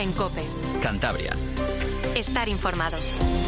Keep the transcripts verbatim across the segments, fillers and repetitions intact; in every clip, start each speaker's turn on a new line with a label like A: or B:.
A: En COPE.
B: Cantabria.
A: Estar informado.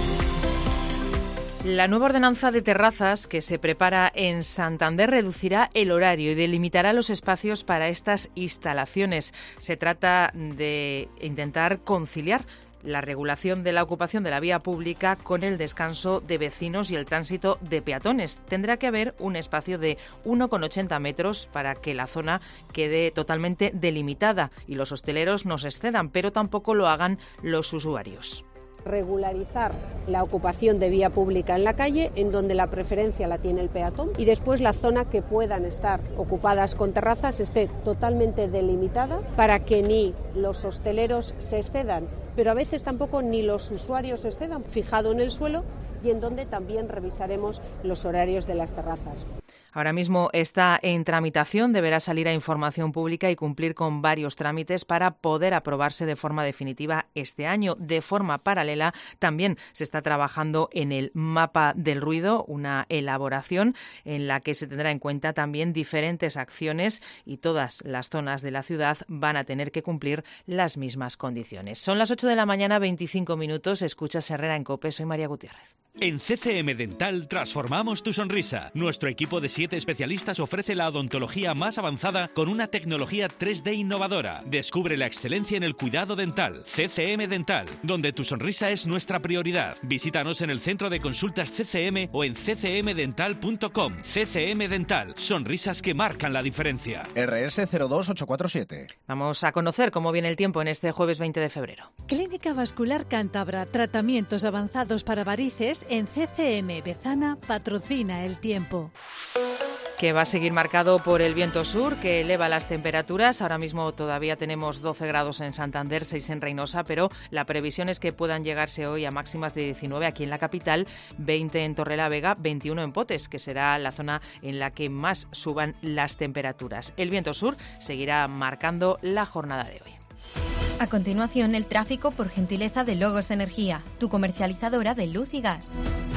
C: La nueva ordenanza de terrazas que se prepara en Santander reducirá el horario y delimitará los espacios para estas instalaciones. Se trata de intentar conciliar la regulación de la ocupación de la vía pública con el descanso de vecinos y el tránsito de peatones. Tendrá que haber un espacio de uno coma ochenta metros para que la zona quede totalmente delimitada y los hosteleros no se excedan, pero tampoco lo hagan los usuarios.
D: Regularizar la ocupación de vía pública en la calle, en donde la preferencia la tiene el peatón, y después la zona que puedan estar ocupadas con terrazas esté totalmente delimitada para que ni los hosteleros se excedan, pero a veces tampoco ni los usuarios se excedan, fijado en el suelo, y en donde también revisaremos los horarios de las terrazas.
C: Ahora mismo está en tramitación, deberá salir a información pública y cumplir con varios trámites para poder aprobarse de forma definitiva este año. De forma paralela, también se está trabajando en el mapa del ruido, una elaboración en la que se tendrá en cuenta también diferentes acciones y todas las zonas de la ciudad van a tener que cumplir las mismas condiciones. Son las ocho de la mañana, veinticinco minutos. Escuchas Herrera en COPE. Soy María Gutiérrez.
E: En C C M Dental transformamos tu sonrisa. Nuestro equipo de siete especialistas ofrece la odontología más avanzada con una tecnología tres D innovadora. Descubre la excelencia en el cuidado dental. C C M Dental, donde tu sonrisa es nuestra prioridad. Visítanos en el centro de consultas C C M o en c c m dental punto com. C C M Dental, sonrisas que marcan la diferencia.
F: R S cero dos ocho cuatro siete.
C: Vamos a conocer cómo viene el tiempo en este jueves veinte de febrero.
G: Clínica Vascular Cántabra, tratamientos avanzados para varices en C C M Bezana patrocina el tiempo.
C: Que va a seguir marcado por el viento sur, que eleva las temperaturas. Ahora mismo todavía tenemos doce grados en Santander, seis en Reinosa, pero la previsión es que puedan llegarse hoy a máximas de diecinueve aquí en la capital, veinte en Torrelavega, veintiuno en Potes, que será la zona en la que más suban las temperaturas. El viento sur seguirá marcando la jornada de hoy.
H: A continuación, el tráfico por gentileza de Logos Energía, tu comercializadora de luz y gas.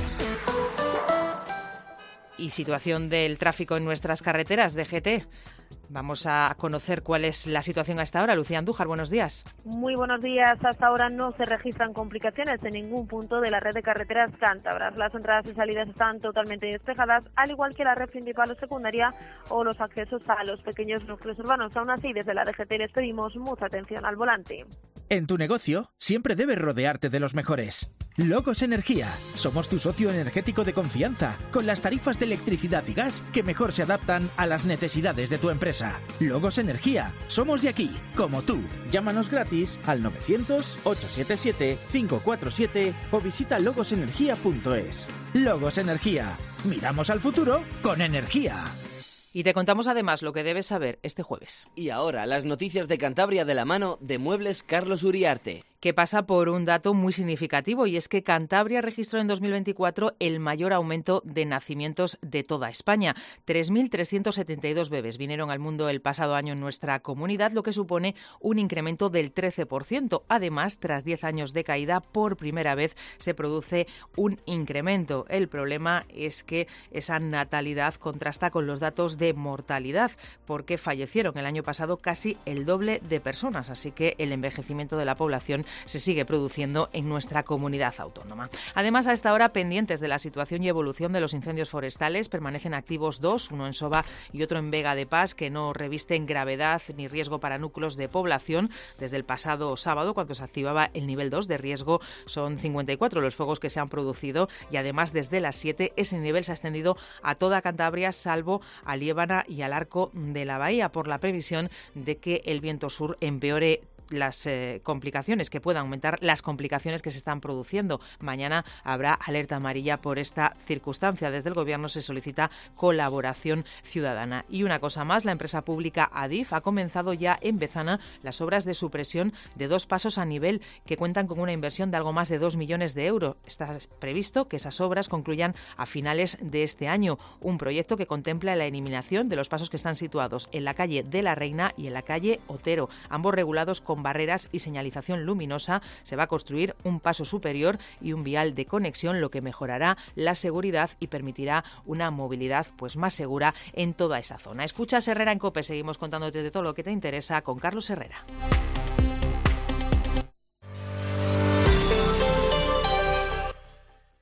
C: Y situación del tráfico en nuestras carreteras de G T. Vamos a conocer cuál es la situación a esta hora. Lucía Andújar, buenos días.
I: Muy buenos días. Hasta ahora no se registran complicaciones en ningún punto de la red de carreteras cántabras. Las entradas y salidas están totalmente despejadas, al igual que la red principal o secundaria o los accesos a los pequeños núcleos urbanos. Aún así, desde la D G T les pedimos mucha atención al volante.
J: En tu negocio siempre debes rodearte de los mejores. Logos Energía. Somos tu socio energético de confianza, con las tarifas de electricidad y gas que mejor se adaptan a las necesidades de tu empresa. Logos Energía. Somos de aquí, como tú. Llámanos gratis al novecientos, ochocientos setenta y siete, quinientos cuarenta y siete o visita logos energía punto es. Logos Energía. Miramos al futuro con energía.
C: Y te contamos además lo que debes saber este jueves.
K: Y ahora las noticias de Cantabria de la mano de Muebles Carlos Uriarte.
C: Que pasa por un dato muy significativo, y es que Cantabria registró en dos mil veinticuatro el mayor aumento de nacimientos de toda España. tres mil trescientos setenta y dos bebés vinieron al mundo el pasado año en nuestra comunidad, lo que supone un incremento del trece por ciento. Además, tras diez años de caída, por primera vez se produce un incremento. El problema es que esa natalidad contrasta con los datos de mortalidad, porque fallecieron el año pasado casi el doble de personas, así que el envejecimiento de la población se sigue produciendo en nuestra comunidad autónoma. Además, a esta hora, pendientes de la situación y evolución de los incendios forestales, permanecen activos dos, uno en Soba y otro en Vega de Pas, que no revisten gravedad ni riesgo para núcleos de población. Desde el pasado sábado, cuando se activaba el nivel dos de riesgo, son cincuenta y cuatro los fuegos que se han producido, y además desde las siete ese nivel se ha extendido a toda Cantabria, salvo a Liébana y al Arco de la Bahía, por la previsión de que el viento sur empeore las eh, complicaciones, que puedan aumentar las complicaciones que se están produciendo. Mañana habrá alerta amarilla por esta circunstancia. Desde el Gobierno se solicita colaboración ciudadana. Y una cosa más, la empresa pública Adif ha comenzado ya en Bezana las obras de supresión de dos pasos a nivel que cuentan con una inversión de algo más de dos millones de euros. Está previsto que esas obras concluyan a finales de este año. Un proyecto que contempla la eliminación de los pasos que están situados en la calle de la Reina y en la calle Otero, ambos regulados con barreras y señalización luminosa. Se va a construir un paso superior y un vial de conexión, lo que mejorará la seguridad y permitirá una movilidad pues más segura en toda esa zona. Escuchas Herrera en COPE, seguimos contándote de todo lo que te interesa con Carlos Herrera.